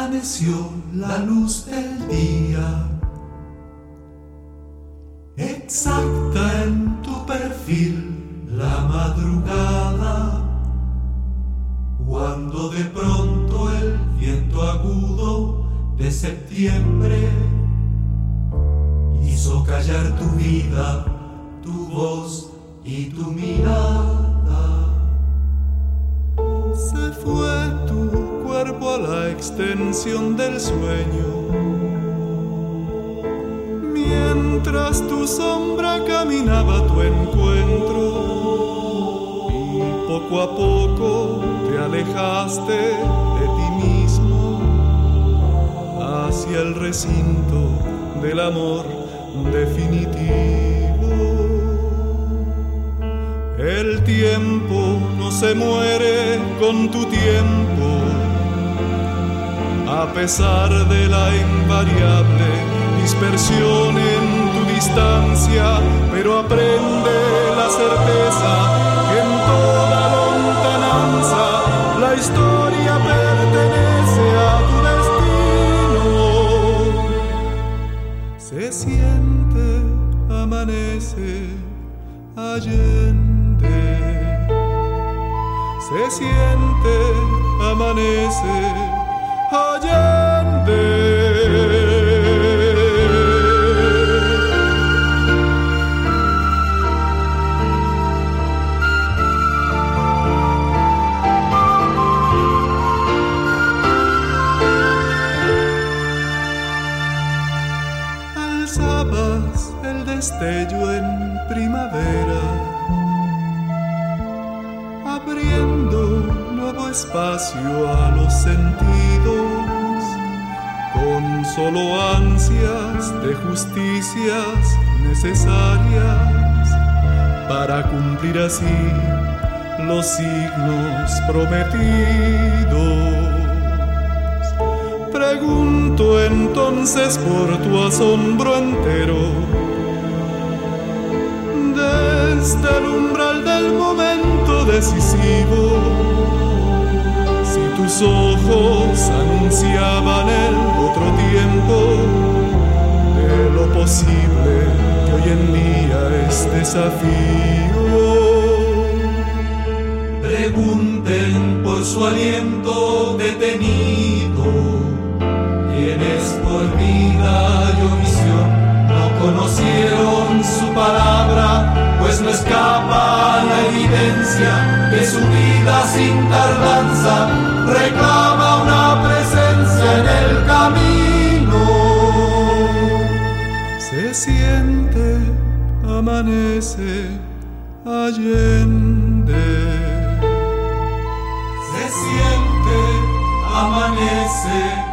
amaneció la luz del día, exacta en tu perfil la madrugada, cuando de pronto el viento agudo de septiembre hizo callar tu vida, tu voz y tu mirada. Se fue tu cuerpo a la extensión del sueño, mientras tu sombra caminaba a tu encuentro, y poco a poco te alejaste de ti mismo hacia el recinto del amor definitivo. El tiempo no se muere con tu tiempo, a pesar de la invariable dispersión en tu distancia, pero aprende la certeza que en toda lontananza la historia pertenece a tu destino. Se siente, amanece, allende. Se siente, amanece, allende. Alzabas el destello en primavera, abriendo nuevo espacio a los sentidos, con solo ansias de justicias necesarias para cumplir así los signos prometidos. Pregunto entonces por tu asombro entero, desde el umbral del momento decisivo, si tus ojos anunciaban el otro tiempo de lo posible que hoy en día es desafío. Pregunten por su aliento detenido, quienes por vida y omisión no conocieron su palabra, pues no escapa la evidencia que su vida sin tardanza reclama una presencia en el camino. Se siente, amanece, allende. Se siente, amanece,